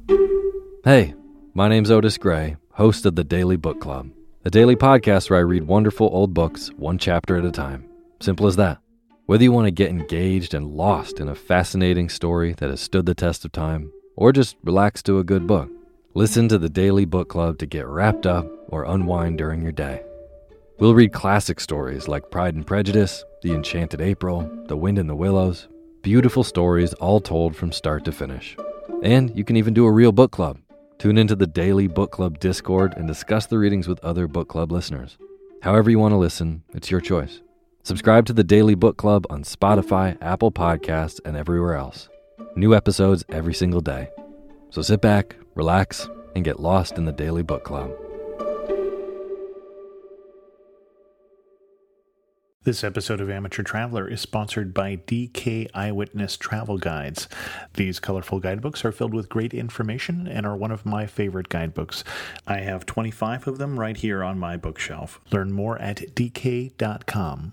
Hey, my name's Otis Gray, host of the Daily Book Club, a daily podcast where I read wonderful old books one chapter at a time. Simple as that. Whether you want to get engaged and lost in a fascinating story that has stood the test of time, or just relax to a good book, listen to the Daily Book Club to get wrapped up or unwind during your day. We'll read classic stories like Pride and Prejudice, The Enchanted April, The Wind in the Willows, beautiful stories all told from start to finish. And you can even do a real book club. Tune into the Daily Book Club Discord and discuss the readings with other book club listeners. However you want to listen, it's your choice. Subscribe to the Daily Book Club on Spotify, Apple Podcasts, and everywhere else. New episodes every single day. So sit back, relax, and get lost in the Daily Book Club. This episode of Amateur Traveler is sponsored by DK Eyewitness Travel Guides. These colorful guidebooks are filled with great information and are one of my favorite guidebooks. I have 25 of them right here on my bookshelf. Learn more at dk.com.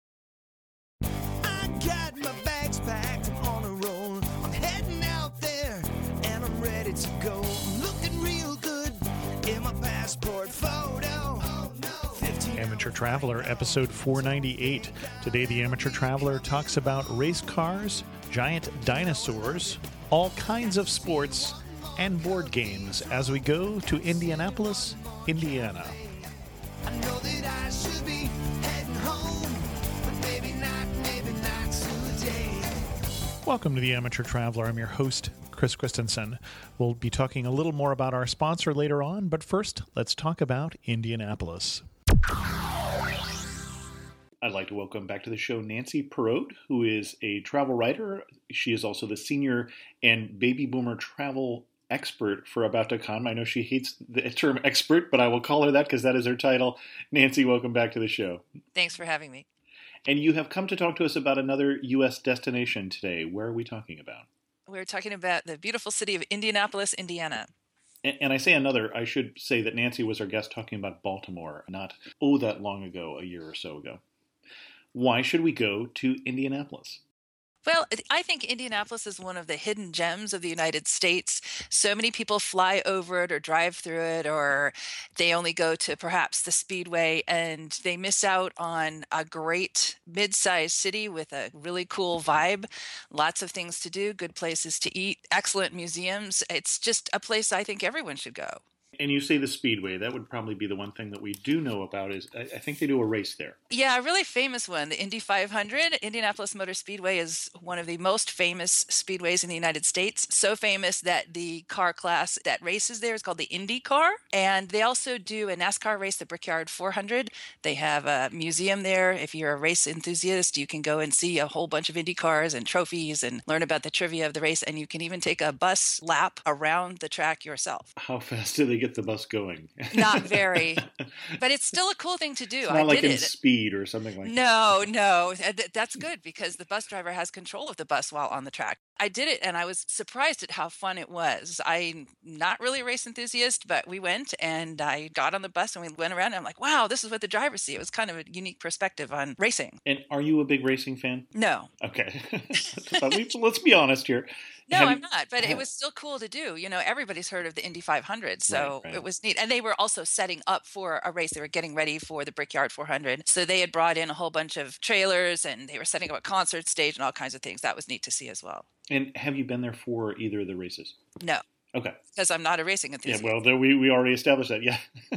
I got my bags packed, I'm on a roll. I'm heading out there, and I'm ready to go. I'm looking real good in my passport photo. Oh, no. Amateur Traveler, episode 498. Today, the Amateur Traveler talks about race cars, giant dinosaurs, all kinds of sports, and board games as we go to Indianapolis, Indiana. I know that I should be heading home, but maybe not today. Welcome to the Amateur Traveler. I'm your host, Chris Christensen. We'll be talking a little more about our sponsor later on, but first, let's talk about Indianapolis. I'd like to welcome back to the show Nancy Perrault, who is a travel writer. She is also the senior and baby boomer travel expert for About.com. I know she hates the term expert, but I will call her that because that is her title. Nancy, welcome back to the show. Thanks for having me. And you have come to talk to us about another U.S. destination today. Where are we talking about? We're talking about the beautiful city of Indianapolis, Indiana. And I say another, I should say that Nancy was our guest talking about Baltimore, not, that long ago, a year or so ago. Why should we go to Indianapolis? Well, I think Indianapolis is one of the hidden gems of the United States. So many people fly over it or drive through it, or they only go to perhaps the Speedway, and they miss out on a great mid-sized city with a really cool vibe, lots of things to do, good places to eat, excellent museums. It's just a place I think everyone should go. And you say the Speedway. That would probably be the one thing that we do know about is I think they do a race there. Yeah, a really famous one, the Indy 500. Indianapolis Motor Speedway is one of the most famous speedways in the United States. So famous that the car class that races there is called the Indy Car. And they also do a NASCAR race, the Brickyard 400. They have a museum there. If you're a race enthusiast, you can go and see a whole bunch of Indy cars and trophies and learn about the trivia of the race. And you can even take a bus lap around the track yourself. How fast do they get the bus going? Not very, but it's still a cool thing to do. It's not like in Speed or something like that. No, that's good because the bus driver has control of the bus while on the track. I did it and I was surprised at how fun it was. I'm not really a race enthusiast, but we went and I got on the bus and we went around and I'm like, wow, this is what the drivers see. It was kind of a unique perspective on racing. And are you a big racing fan? No. Okay. Let's be honest here. No, I'm not, but it was still cool to do. You know, everybody's heard of the Indy 500, so right. It was neat. And they were also setting up for a race. They were getting ready for the Brickyard 400. So they had brought in a whole bunch of trailers and they were setting up a concert stage and all kinds of things. That was neat to see as well. And have you been there for either of the races? No. Okay. Because I'm not a racing enthusiast. Yeah, well, we already established that, yeah.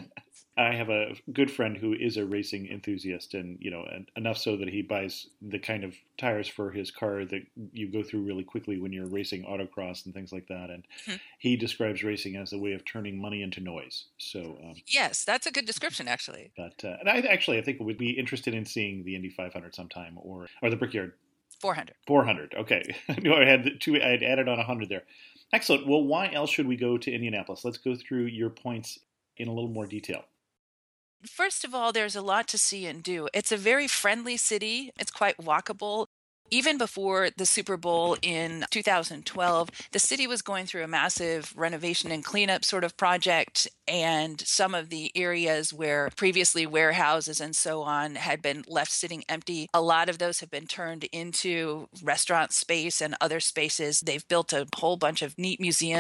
I have a good friend who is a racing enthusiast, and enough so that he buys the kind of tires for his car that you go through really quickly when you're racing autocross and things like that. And he describes racing as a way of turning money into noise. So yes, that's a good description, actually. But and I think would be interested in seeing the Indy 500 sometime, or the Brickyard 400. 400. Okay, no, I had added on 100 there. Excellent. Well, why else should we go to Indianapolis? Let's go through your points in a little more detail. First of all, there's a lot to see and do. It's a very friendly city. It's quite walkable. Even before the Super Bowl in 2012, the city was going through a massive renovation and cleanup sort of project, and some of the areas where previously warehouses and so on had been left sitting empty, a lot of those have been turned into restaurant space and other spaces. They've built a whole bunch of neat museums.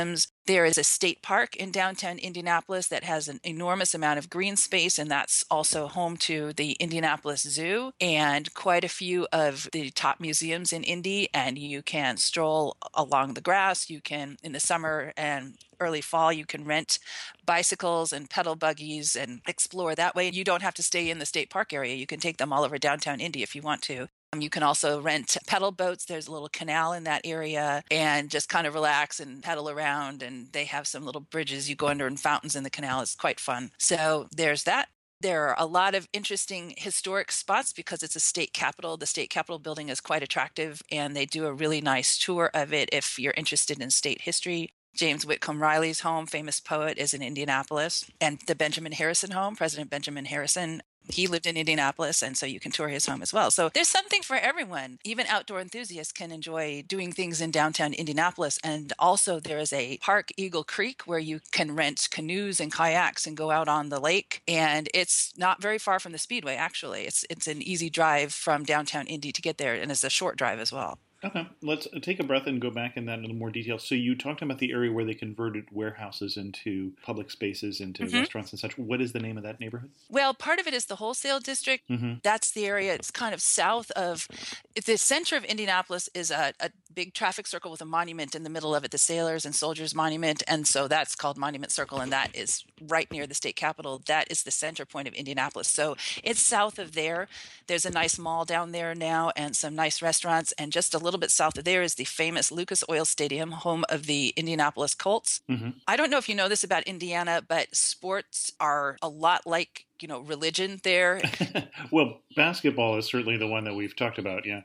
There is a state park in downtown Indianapolis that has an enormous amount of green space, and that's also home to the Indianapolis Zoo and quite a few of the top museums in Indy. And you can stroll along the grass. You can, in the summer and early fall, you can rent bicycles and pedal buggies and explore that way. You don't have to stay in the state park area. You can take them all over downtown Indy if you want to. You can also rent pedal boats. There's a little canal in that area and just kind of relax and pedal around. And they have some little bridges you go under and fountains in the canal. It's quite fun. So there's that. There are a lot of interesting historic spots because it's a state capitol. The state capitol building is quite attractive, and they do a really nice tour of it if you're interested in state history. James Whitcomb Riley's home, famous poet, is in Indianapolis. And the Benjamin Harrison home, President Benjamin Harrison, he lived in Indianapolis, and so you can tour his home as well. So there's something for everyone. Even outdoor enthusiasts can enjoy doing things in downtown Indianapolis. And also there is a park, Eagle Creek, where you can rent canoes and kayaks and go out on the lake. And it's not very far from the Speedway, actually. It's an easy drive from downtown Indy to get there, and it's a short drive as well. Okay, let's take a breath and go back in that in a little more detail. So you talked about the area where they converted warehouses into public spaces, into restaurants and such. What is the name of that neighborhood? Well, part of it is the wholesale district. That's the area. It's kind of south of the center of Indianapolis is a big traffic circle with a monument in the middle of it, the Sailors and Soldiers Monument. And so that's called Monument Circle, and that is right near the state capitol. That is the center point of Indianapolis. So it's south of there. There's a nice mall down there now and some nice restaurants. And just a little bit south of there is the famous Lucas Oil Stadium, home of the Indianapolis Colts. I don't know if you know this about Indiana, but sports are a lot like, religion there. Well, basketball is certainly the one that we've talked about, yeah.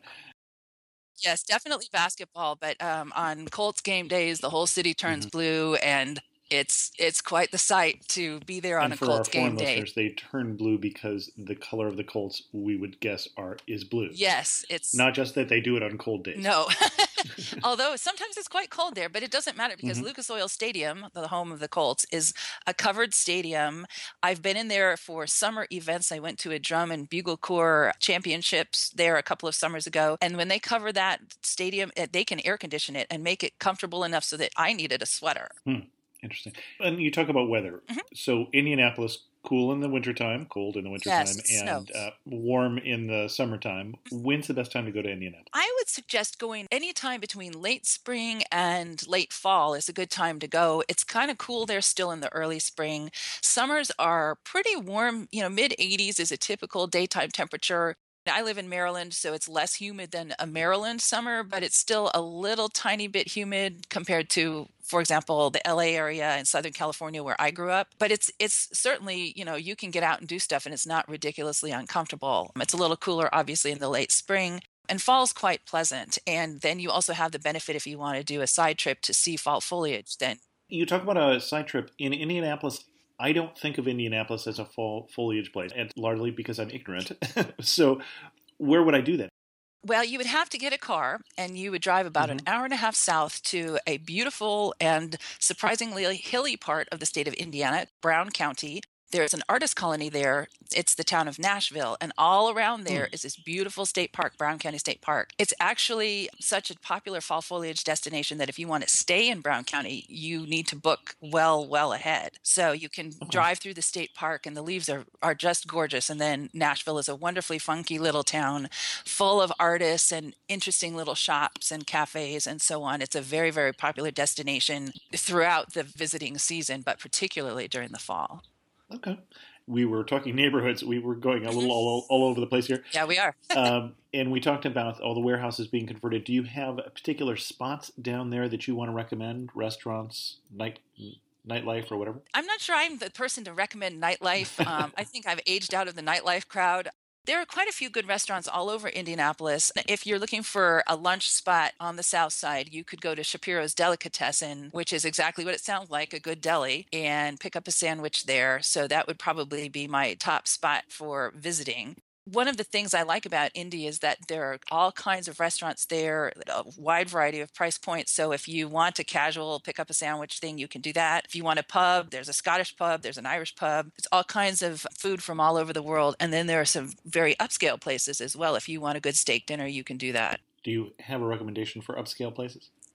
Yes, definitely basketball. But on Colts game days, the whole city turns blue, and it's quite the sight to be there on a Colts game day. For our foreign listeners, they turn blue because the color of the Colts, we would guess, is blue. Yes, it's not just that they do it on cold days. No, although sometimes it's quite cold there, but it doesn't matter because Lucas Oil Stadium, the home of the Colts, is a covered stadium. I've been in there for summer events. I went to a drum and bugle corps championships there a couple of summers ago, and when they cover that stadium, they can air condition it and make it comfortable enough so that I needed a sweater. Interesting. And you talk about weather. So Indianapolis, cool in the wintertime, cold in the wintertime, and warm in the summertime. When's the best time to go to Indianapolis? I would suggest going anytime between late spring and late fall is a good time to go. It's kind of cool there still in the early spring. Summers are pretty warm. Mid 80s is a typical daytime temperature. I live in Maryland, so it's less humid than a Maryland summer, but it's still a little tiny bit humid compared to, for example, the LA area in Southern California where I grew up. But it's certainly, you can get out and do stuff and it's not ridiculously uncomfortable. It's a little cooler, obviously, in the late spring. And fall's quite pleasant. And then you also have the benefit if you want to do a side trip to see fall foliage. Then you talk about a side trip in Indianapolis. I don't think of Indianapolis as a fall foliage place, and largely because I'm ignorant. So where would I do that? Well, you would have to get a car, and you would drive about an hour and a half south to a beautiful and surprisingly hilly part of the state of Indiana, Brown County. There's an artist colony there. It's the town of Nashville. And all around there is this beautiful state park, Brown County State Park. It's actually such a popular fall foliage destination that if you want to stay in Brown County, you need to book well ahead. So you can drive through the state park, and the leaves are just gorgeous. And then Nashville is a wonderfully funky little town full of artists and interesting little shops and cafes and so on. It's a very, very popular destination throughout the visiting season, but particularly during the fall. Okay. We were talking neighborhoods. We were going a little all over the place here. Yeah, we are. And we talked about all the warehouses being converted. Do you have particular spots down there that you want to recommend? Restaurants, nightlife, or whatever? I'm not sure I'm the person to recommend nightlife. I think I've aged out of the nightlife crowd. There are quite a few good restaurants all over Indianapolis. If you're looking for a lunch spot on the south side, you could go to Shapiro's Delicatessen, which is exactly what it sounds like, a good deli, and pick up a sandwich there. So that would probably be my top spot for visiting. One of the things I like about Indy is that there are all kinds of restaurants there, a wide variety of price points. So if you want a casual pick up a sandwich thing, you can do that. If you want a pub, there's a Scottish pub, there's an Irish pub. It's all kinds of food from all over the world. And then there are some very upscale places as well. If you want a good steak dinner, you can do that. Do you have a recommendation for upscale places?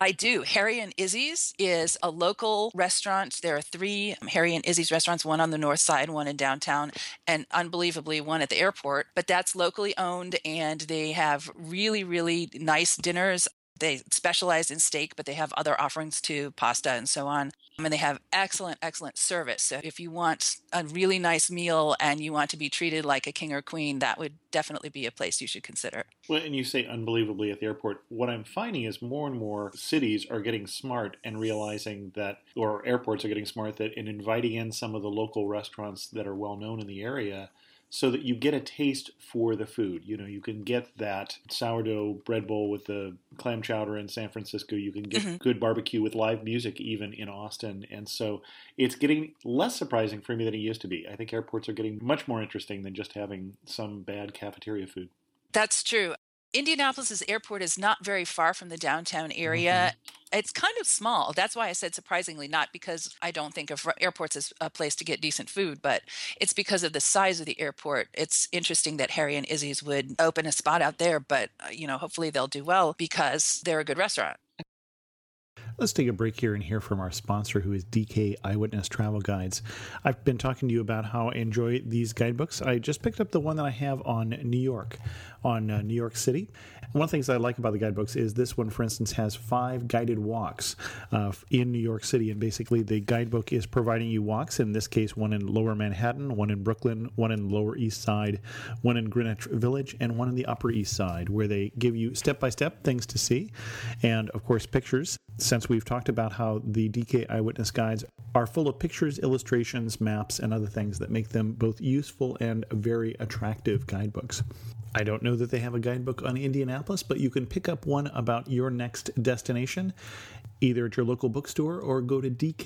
I do. Harry and Izzy's is a local restaurant. There are 3 Harry and Izzy's restaurants, one on the north side, one in downtown, and unbelievably one at the airport. But that's locally owned, and they have really, really nice dinners. They specialize in steak, but they have other offerings too, pasta and so on. And they have excellent, excellent service. So if you want a really nice meal and you want to be treated like a king or queen, that would definitely be a place you should consider. Well, and you say unbelievably at the airport. What I'm finding is more and more cities are getting smart and realizing that, or airports are getting smart, that in inviting in some of the local restaurants that are well known in the area, so that you get a taste for the food. You know, you can get that sourdough bread bowl with the clam chowder in San Francisco. You can get good barbecue with live music even in Austin. And so it's getting less surprising for me than it used to be. I think airports are getting much more interesting than just having some bad cafeteria food. That's true. Indianapolis's airport is not very far from the downtown area. It's kind of small. That's why I said surprisingly, not because I don't think of airports as a place to get decent food, but it's because of the size of the airport. It's interesting that Harry and Izzy's would open a spot out there, but hopefully they'll do well because they're a good restaurant. Let's take a break here and hear from our sponsor, who is DK Eyewitness Travel Guides. I've been talking to you about how I enjoy these guidebooks. I just picked up the one that I have on New York City. One of the things I like about the guidebooks is this one, for instance, has 5 guided walks in New York City. And basically, the guidebook is providing you walks, in this case, one in Lower Manhattan, one in Brooklyn, one in Lower East Side, one in Greenwich Village, and one in the Upper East Side, where they give you step-by-step things to see. And, of course, pictures. Since we've talked about how the DK Eyewitness Guides are full of pictures, illustrations, maps, and other things that make them both useful and very attractive guidebooks. I don't know that they have a guidebook on Indianapolis, but you can pick up one about your next destination, either at your local bookstore or go to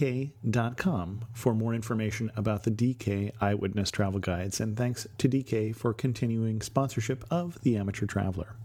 dk.com for more information about the DK Eyewitness Travel Guides. And thanks to DK for continuing sponsorship of The Amateur Traveler.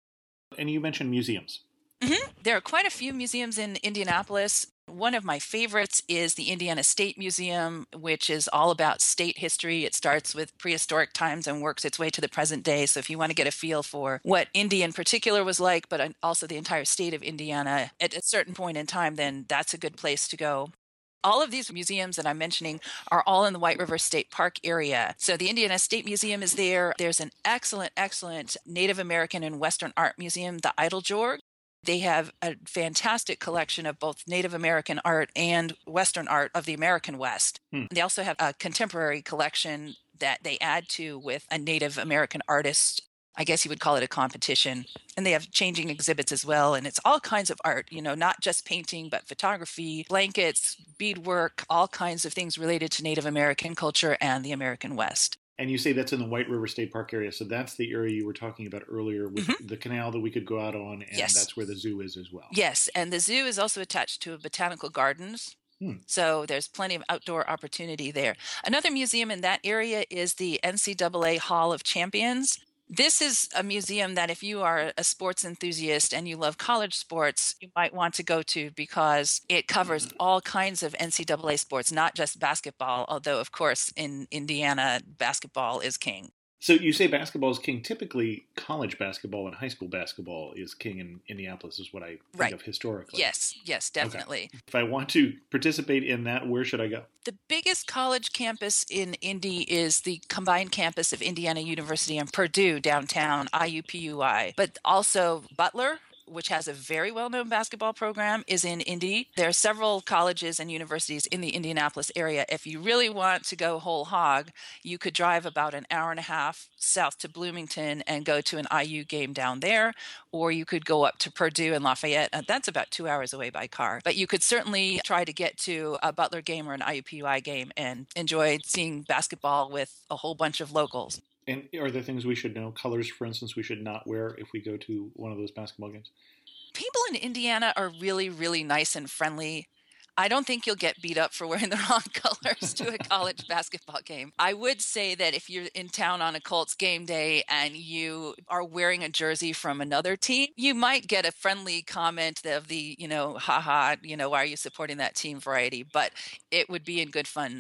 And you mentioned museums. There are quite a few museums in Indianapolis. One of my favorites is the Indiana State Museum, which is all about state history. It starts with prehistoric times and works its way to the present day. So if you want to get a feel for what Indy in particular was like, but also the entire state of Indiana at a certain point in time, then that's a good place to go. All of these museums that I'm mentioning are all in the White River State Park area. So the Indiana State Museum is there. There's an excellent, excellent Native American and Western art museum, the Eiteljorg. They have a fantastic collection of both Native American art and Western art of the American West. They also have a contemporary collection that they add to with a Native American artist. I guess you would call it a competition. And they have changing exhibits as well. And it's all kinds of art, not just painting, but photography, blankets, beadwork, all kinds of things related to Native American culture and the American West. And you say that's in the White River State Park area. So that's the area you were talking about earlier with the canal that we could go out on. And that's where the zoo is as well. Yes. And the zoo is also attached to botanical gardens. So there's plenty of outdoor opportunity there. Another museum in that area is the NCAA Hall of Champions. This is a museum that if you are a sports enthusiast and you love college sports, you might want to go to because it covers all kinds of NCAA sports, not just basketball, although, of course, in Indiana, basketball is king. So you say basketball is king. Typically, college basketball and high school basketball is king in Indianapolis, is what I think of historically. Yes, definitely. Okay. If I want to participate in that, where should I go? The biggest college campus in Indy is the combined campus of Indiana University and Purdue downtown, IUPUI, but also Butler, which has a very well-known basketball program, is in Indy. There are several colleges and universities in the Indianapolis area. If you really want to go whole hog, you could drive about an hour and a half south to Bloomington and go to an IU game down there, or you could go up to Purdue and Lafayette. That's about 2 hours away by car. But you could certainly try to get to a Butler game or an IUPUI game and enjoy seeing basketball with a whole bunch of locals. And are there things we should know? Colors, for instance, we should not wear if we go to one of those basketball games? People in Indiana are really, really nice and friendly. I don't think you'll get beat up for wearing the wrong colors to a college basketball game. I would say that if you're in town on a Colts game day and you are wearing a jersey from another team, you might get a friendly comment of the, haha, why are you supporting that team variety? But it would be in good fun.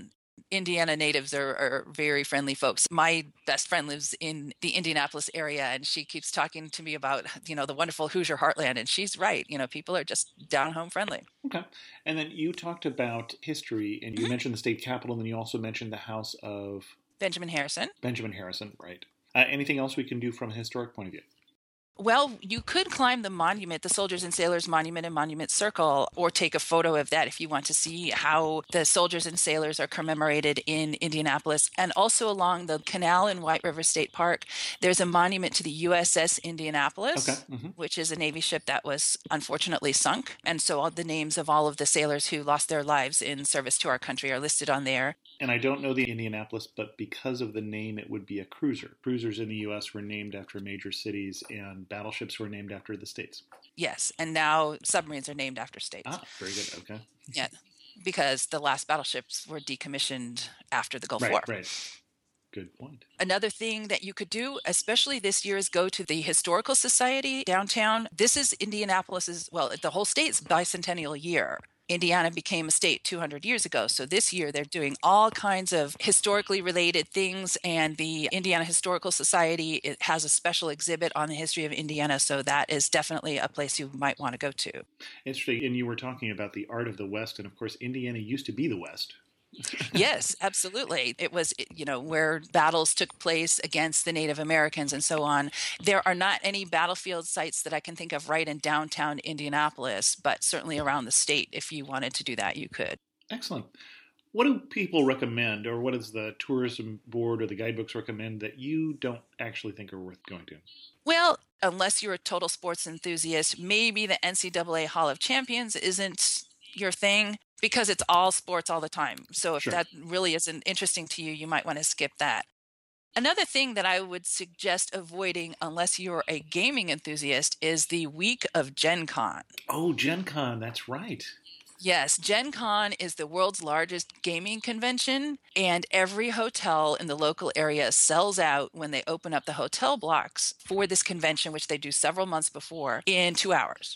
Indiana natives are very friendly folks. My best friend lives in the Indianapolis area, and she keeps talking to me about, the wonderful Hoosier heartland. And she's right. People are just down home friendly. Okay. And then you talked about history, and you mentioned the state capitol, and then you also mentioned the house of Benjamin Harrison. Benjamin Harrison, right. Anything else we can do from a historic point of view? Well, you could climb the monument, the Soldiers and Sailors Monument and Monument Circle, or take a photo of that if you want to see how the soldiers and sailors are commemorated in Indianapolis. And also along the canal in White River State Park, there's a monument to the USS Indianapolis, which is a Navy ship that was unfortunately sunk. And so all the names of all of the sailors who lost their lives in service to our country are listed on there. And I don't know the Indianapolis, but because of the name, it would be a cruiser. Cruisers in the U.S. were named after major cities, and battleships were named after the states. Yes, and now submarines are named after states. Ah, very good. Okay. Yeah, because the last battleships were decommissioned after the Gulf War. Right. Good point. Another thing that you could do, especially this year, is go to the Historical Society downtown. This is Indianapolis's, the whole state's bicentennial year. Indiana became a state 200 years ago. So this year they're doing all kinds of historically related things. And the Indiana Historical Society, it has a special exhibit on the history of Indiana. So that is definitely a place you might want to go to. Interesting. And you were talking about the art of the West. And of course, Indiana used to be the West. Yes, absolutely. It was, where battles took place against the Native Americans and so on. There are not any battlefield sites that I can think of right in downtown Indianapolis, but certainly around the state, if you wanted to do that, you could. Excellent. What do people recommend, or what does the tourism board or the guidebooks recommend that you don't actually think are worth going to? Well, unless you're a total sports enthusiast, maybe the NCAA Hall of Champions isn't your thing, because it's all sports all the time. So if that really isn't interesting to you, you might want to skip that. Another thing that I would suggest avoiding, unless you're a gaming enthusiast, is the week of Gen Con. Oh, Gen Con, that's right. Yes, Gen Con is the world's largest gaming convention, and every hotel in the local area sells out when they open up the hotel blocks for this convention, which they do several months before, in 2 hours.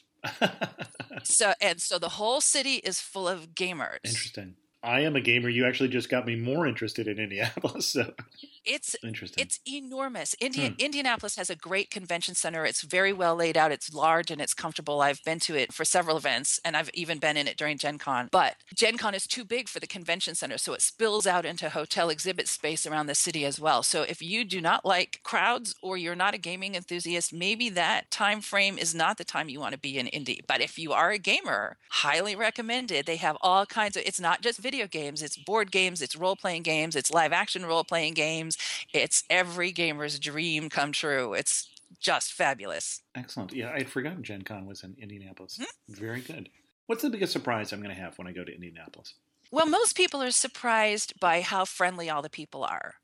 So the whole city is full of gamers. Interesting. I am a gamer. You actually just got me more interested in Indianapolis. So it's interesting. It's enormous. Indianapolis has a great convention center. It's very well laid out. It's large and it's comfortable. I've been to it for several events, and I've even been in it during Gen Con. But Gen Con is too big for the convention center, so it spills out into hotel exhibit space around the city as well. So if you do not like crowds, or you're not a gaming enthusiast, maybe that time frame is not the time you want to be in Indy. But if you are a gamer, highly recommended. They have all kinds of, it's not just video games, it's board games, it's role-playing games, it's live-action role-playing games. It's every gamer's dream come true. It's just fabulous. Excellent. Yeah, I'd forgotten Gen Con was in Indianapolis. Very good. What's the biggest surprise I'm going to have when I go to Indianapolis? Well, most people are surprised by how friendly all the people are.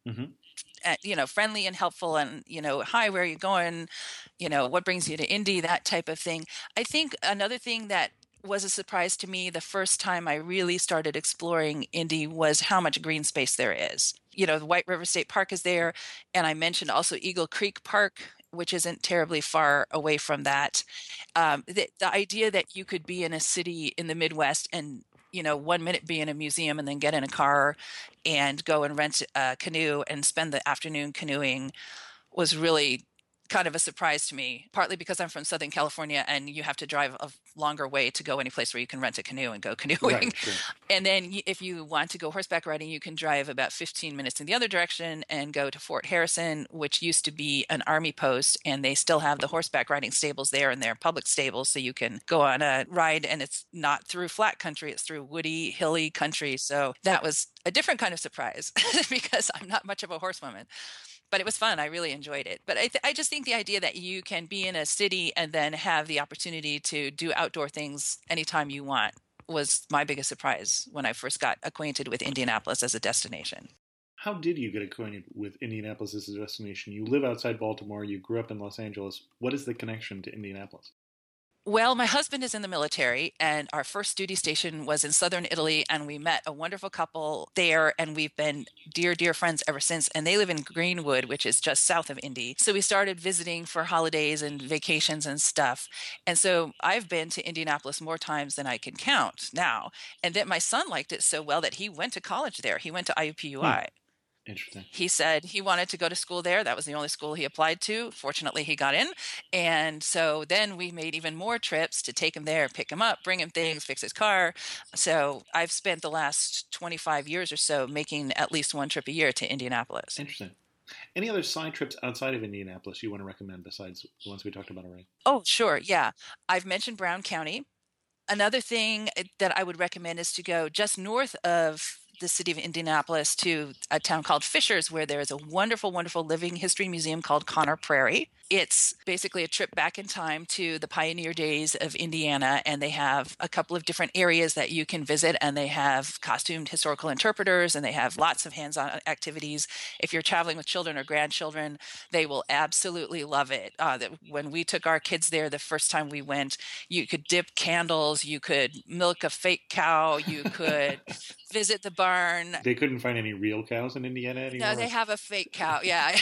Friendly and helpful, and, hi, where are you going? What brings you to Indy? That type of thing. I think another thing that was a surprise to me the first time I really started exploring Indy was how much green space there is. The White River State Park is there, and I mentioned also Eagle Creek Park, which isn't terribly far away from that. The idea that you could be in a city in the Midwest and 1 minute be in a museum and then get in a car and go and rent a canoe and spend the afternoon canoeing was really kind of a surprise to me, partly because I'm from Southern California and you have to drive a longer way to go any place where you can rent a canoe and go canoeing. Right, sure. And then if you want to go horseback riding, you can drive about 15 minutes in the other direction and go to Fort Harrison, which used to be an army post, and they still have the horseback riding stables there, and they're public stables, so you can go on a ride, and it's not through flat country, it's through woody, hilly country. So that was a different kind of surprise because I'm not much of a horsewoman. But it was fun. I really enjoyed it. But I just think the idea that you can be in a city and then have the opportunity to do outdoor things anytime you want was my biggest surprise when I first got acquainted with Indianapolis as a destination. How did you get acquainted with Indianapolis as a destination? You live outside Baltimore. You grew up in Los Angeles. What is the connection to Indianapolis? Well, my husband is in the military, and our first duty station was in southern Italy, and we met a wonderful couple there, and we've been dear, dear friends ever since. And they live in Greenwood, which is just south of Indy. So we started visiting for holidays and vacations and stuff. And so I've been to Indianapolis more times than I can count now. And then my son liked it so well that he went to college there. He went to IUPUI. Interesting. He said he wanted to go to school there. That was the only school he applied to. Fortunately, he got in. And so then we made even more trips to take him there, pick him up, bring him things, fix his car. So I've spent the last 25 years or so making at least one trip a year to Indianapolis. Interesting. Any other side trips outside of Indianapolis you want to recommend besides the ones we talked about already? Oh, sure. Yeah. I've mentioned Brown County. Another thing that I would recommend is to go just north of the city of Indianapolis to a town called Fishers, where there is a wonderful, wonderful living history museum called Conner Prairie. It's basically a trip back in time to the pioneer days of Indiana, and they have a couple of different areas that you can visit, and they have costumed historical interpreters, and they have lots of hands-on activities. If you're traveling with children or grandchildren, they will absolutely love it. When we took our kids there the first time we went, you could dip candles, you could milk a fake cow, you could visit the barn. They couldn't find any real cows in Indiana anymore? No, they have a fake cow. Yeah.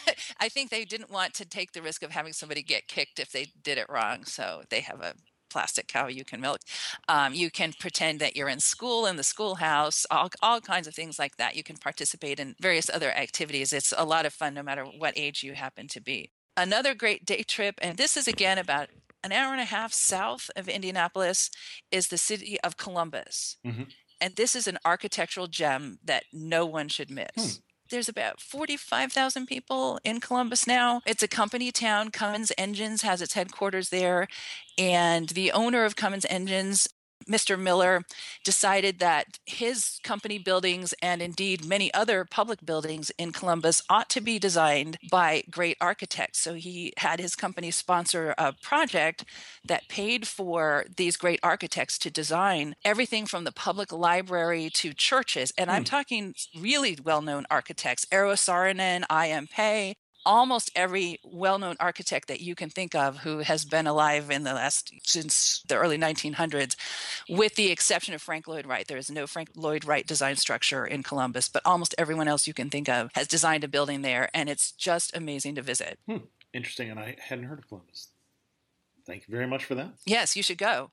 I think they didn't want to take the risk of having somebody get kicked if they did it wrong. So they have a plastic cow you can milk. You can pretend that you're in school in the schoolhouse, all kinds of things like that. You can participate in various other activities. It's a lot of fun no matter what age you happen to be. Another great day trip, and this is again about an hour and a half south of Indianapolis, is the city of Columbus. Mm-hmm. And this is an architectural gem that no one should miss. There's about 45,000 people in Columbus now. It's a company town. Cummins Engines has its headquarters there. And the owner of Cummins Engines, Mr. Miller, decided that his company buildings and indeed many other public buildings in Columbus ought to be designed by great architects. So he had his company sponsor a project that paid for these great architects to design everything from the public library to churches. And I'm talking really well-known architects, Eero Saarinen, I.M. Pei, almost every well-known architect that you can think of who has been alive since the early 1900s, with the exception of Frank Lloyd Wright. There is no Frank Lloyd Wright design structure in Columbus, but almost everyone else you can think of has designed a building there, and it's just amazing to visit. Interesting, and I hadn't heard of Columbus. Thank you very much for that. Yes, you should go.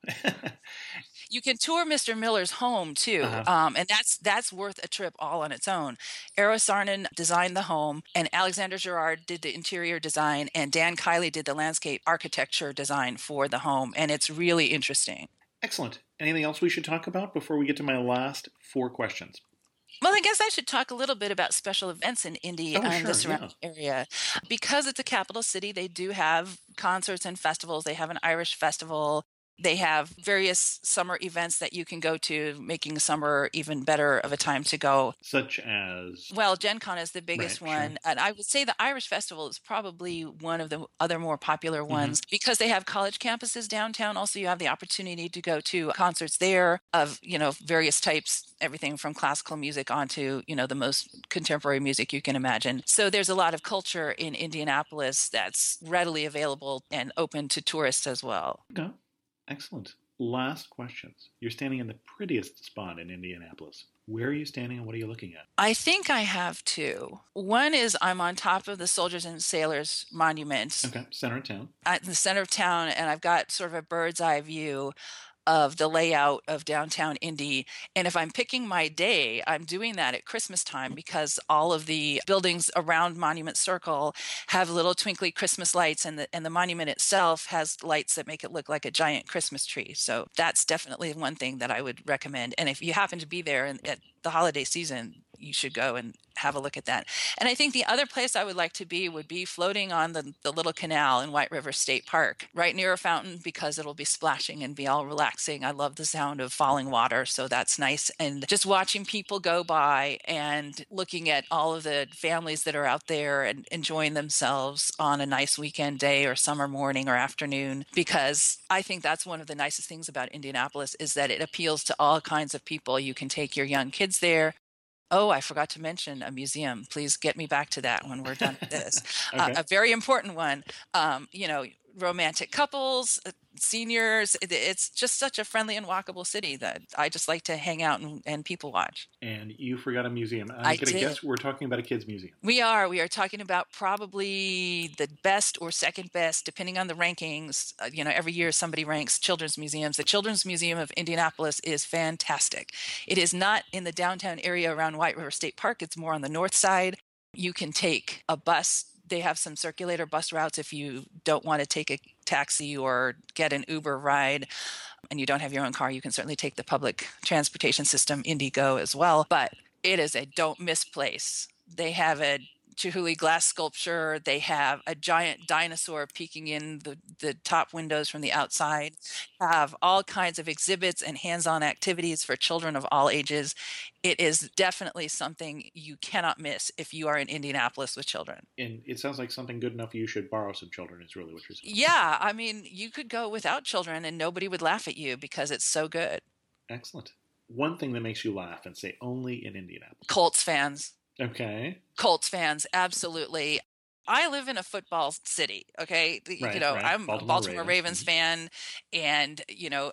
You can tour Mr. Miller's home too, and that's worth a trip all on its own. Eero Saarinen designed the home, and Alexander Girard did the interior design, and Dan Kiley did the landscape architecture design for the home, and it's really interesting. Excellent. Anything else we should talk about before we get to my last 4 questions? Well, I guess I should talk a little bit about special events in Indy and the surrounding area. Because it's a capital city, they do have concerts and festivals. They have an Irish festival. They have various summer events that you can go to, making summer even better of a time to go. Such as? Well, Gen Con is the biggest one. Sure. And I would say the Irish Festival is probably one of the other more popular ones because they have college campuses downtown. Also, you have the opportunity to go to concerts there of, various types, everything from classical music onto, the most contemporary music you can imagine. So there's a lot of culture in Indianapolis that's readily available and open to tourists as well. Okay. Excellent. Last questions. You're standing in the prettiest spot in Indianapolis. Where are you standing and what are you looking at? I think I have 2. One is I'm on top of the Soldiers and Sailors Monument. Okay, center of town. At the center of town, and I've got sort of a bird's eye view of the layout of downtown Indy. And if I'm picking my day, I'm doing that at Christmas time because all of the buildings around Monument Circle have little twinkly Christmas lights, and the monument itself has lights that make it look like a giant Christmas tree. So that's definitely one thing that I would recommend. And if you happen to be there at the holiday season, you should go and have a look at that. And I think the other place I would like to be would be floating on the little canal in White River State Park, right near a fountain, because it'll be splashing and be all relaxing. I love the sound of falling water, so that's nice. And just watching people go by and looking at all of the families that are out there and enjoying themselves on a nice weekend day or summer morning or afternoon, because I think that's one of the nicest things about Indianapolis is that it appeals to all kinds of people. You can take your young kids there. Oh, I forgot to mention a museum. Please get me back to that when we're done with this. Okay. A very important one. romantic couples, seniors. It's just such a friendly and walkable city that I just like to hang out and people watch. And you forgot a museum. I'm I going to did. guess we're talking about a kids' museum. We are talking about probably the best or second best, depending on the rankings. Every year somebody ranks children's museums. The Children's Museum of Indianapolis is fantastic. It is not in the downtown area around White River State Park. It's more on the north side. You can take a bus. They have some circulator bus routes if you don't want to take a taxi or get an Uber ride and you don't have your own car. You can certainly take the public transportation system, Indigo, as well. But it is a don't miss place. They have a Chihuly glass sculpture. They have a giant dinosaur peeking in the top windows from the outside. Have all kinds of exhibits and hands-on activities for children of all ages. It is definitely something you cannot miss if you are in Indianapolis with children. And it sounds like something good enough you should borrow some children is really what you're saying. Yeah, I mean, you could go without children and nobody would laugh at you because it's so good. Excellent. One thing that makes you laugh and say only in Indianapolis. Colts fans. Okay. Colts fans, absolutely. I live in a football city, okay? Right. I'm a Baltimore Ravens Mhm. fan, and,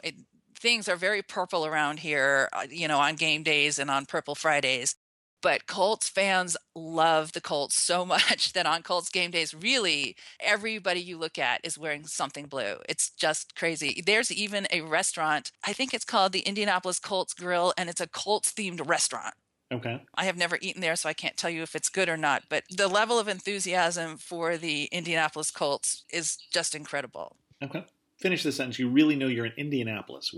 things are very purple around here, on game days and on Purple Fridays. But Colts fans love the Colts so much that on Colts game days, really, everybody you look at is wearing something blue. It's just crazy. There's even a restaurant, I think it's called the Indianapolis Colts Grill, and it's a Colts-themed restaurant. Okay. I have never eaten there, so I can't tell you if it's good or not. But the level of enthusiasm for the Indianapolis Colts is just incredible. Okay. Finish the sentence. You really know you're in Indianapolis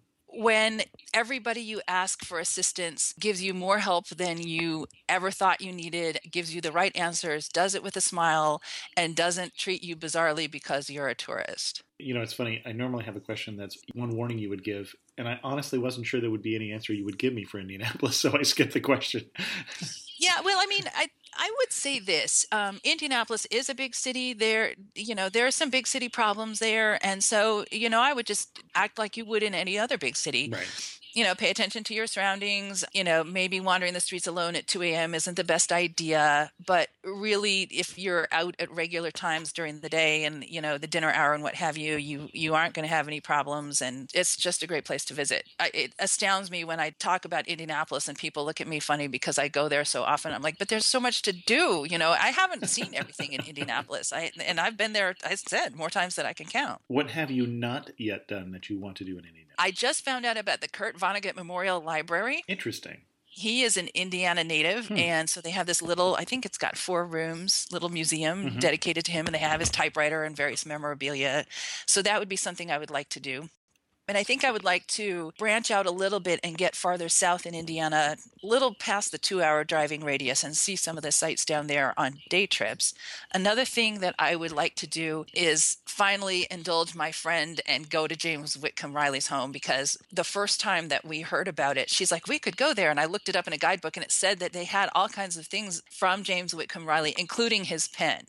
when everybody you ask for assistance gives you more help than you ever thought you needed, gives you the right answers, does it with a smile, and doesn't treat you bizarrely because you're a tourist. It's funny. I normally have a question that's one warning you would give, and I honestly wasn't sure there would be any answer you would give me for Indianapolis, so I skipped the question. Yeah, well, I mean, I would say this. Indianapolis is a big city. There are some big city problems there. And so, I would just act like you would in any other big city. Right. Pay attention to your surroundings. Maybe wandering the streets alone at 2 a.m. isn't the best idea. But really, if you're out at regular times during the day and, the dinner hour and what have you, you aren't going to have any problems. And it's just a great place to visit. It astounds me when I talk about Indianapolis and people look at me funny because I go there so often. I'm like, but there's so much to do. I haven't seen everything in Indianapolis. And I've been there, I said, more times than I can count. What have you not yet done that you want to do in Indianapolis? I just found out about the Kurt Vonnegut Memorial Library. Interesting. He is an Indiana native, and so they have this little, I think it's got 4 rooms, little museum dedicated to him, and they have his typewriter and various memorabilia. So that would be something I would like to do. And I think I would like to branch out a little bit and get farther south in Indiana, a little past the 2-hour driving radius, and see some of the sites down there on day trips. Another thing that I would like to do is finally indulge my friend and go to James Whitcomb Riley's home, because the first time that we heard about it, she's like, we could go there. And I looked it up in a guidebook, and it said that they had all kinds of things from James Whitcomb Riley, including his pen.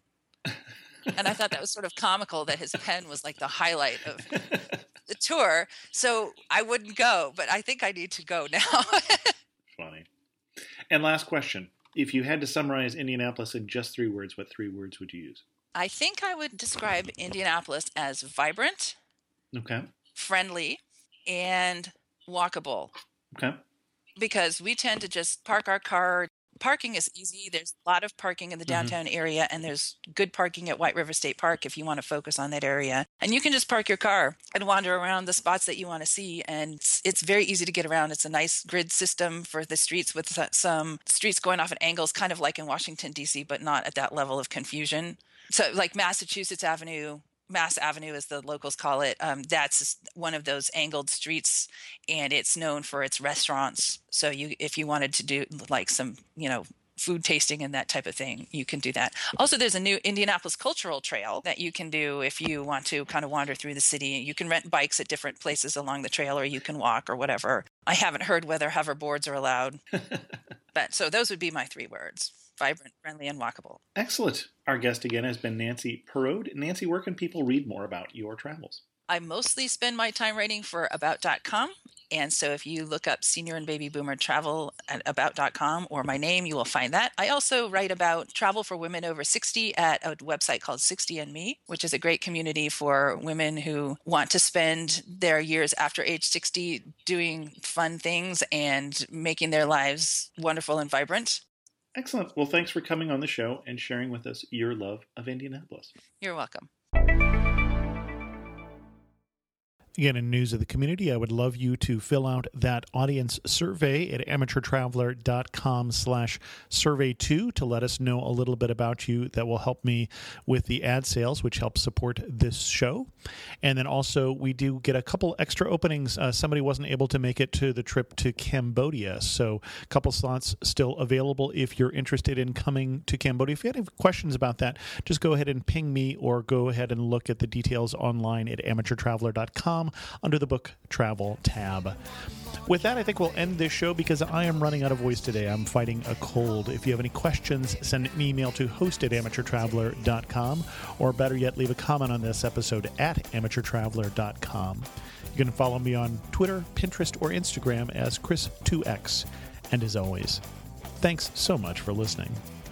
And I thought that was sort of comical that his pen was like the highlight of the tour. So I wouldn't go, but I think I need to go now. Funny. And last question. If you had to summarize Indianapolis in just 3 words, what 3 words would you use? I think I would describe Indianapolis as vibrant, Okay. friendly, and walkable. Okay. Because we tend to just park our car. Parking is easy. There's a lot of parking in the downtown area, and there's good parking at White River State Park if you want to focus on that area. And you can just park your car and wander around the spots that you want to see, and it's very easy to get around. It's a nice grid system for the streets, with some streets going off at angles, kind of like in Washington, D.C., but not at that level of confusion. So like Massachusetts Avenue, Mass Avenue, as the locals call it, that's one of those angled streets, and it's known for its restaurants. So if you wanted to do like some, food tasting and that type of thing, you can do that. Also, there's a new Indianapolis Cultural Trail that you can do if you want to kind of wander through the city. You can rent bikes at different places along the trail, or you can walk or whatever. I haven't heard whether hoverboards are allowed. But so those would be my 3 words: vibrant, friendly, and walkable. Excellent. Our guest again has been Nancy Perrode. Nancy, where can people read more about your travels? I mostly spend my time writing for About.com. And so if you look up Senior and Baby Boomer Travel at About.com or my name, you will find that. I also write about travel for women over 60 at a website called 60andMe, which is a great community for women who want to spend their years after age 60 doing fun things and making their lives wonderful and vibrant. Excellent. Well, thanks for coming on the show and sharing with us your love of Indianapolis. You're welcome. Again, in news of the community, I would love you to fill out that audience survey at amateurtraveler.com/survey2 to let us know a little bit about you. That will help me with the ad sales, which helps support this show. And then also, we do get a couple extra openings. Somebody wasn't able to make it to the trip to Cambodia, so a couple slots still available if you're interested in coming to Cambodia. If you have any questions about that, just go ahead and ping me or go ahead and look at the details online at amateurtraveler.com under the book travel tab. With that, I think we'll end this show because I am running out of voice today. I'm fighting a cold. If you have any questions, send an email to host@amateurtraveler.com, or better yet, leave a comment on this episode at amateurtraveler.com. You can follow me on Twitter, Pinterest, or Instagram as Chris2X. And as always, thanks so much for listening.